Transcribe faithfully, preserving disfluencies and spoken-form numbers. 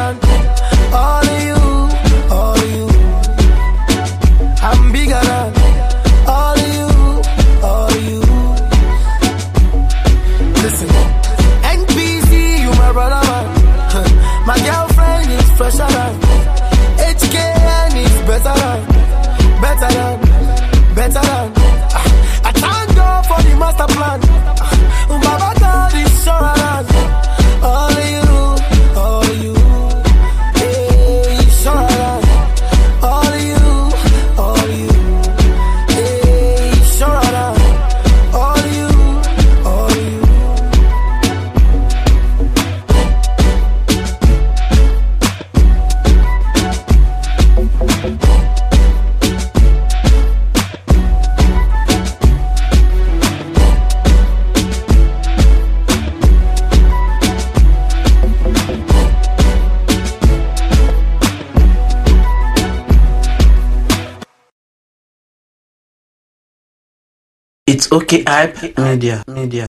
than all of you, all of you. I'm bigger than all of you, all of you. Listen, N P C, you my brother man. My girlfriend is fresher than H K N is better than, better than, better than. I thank God for the master plan. Baba God is sure than all of you, all of you. Hey, sure than all of you, all of you. Hey, sure than all of you, all of you. It's okay, hype media, media.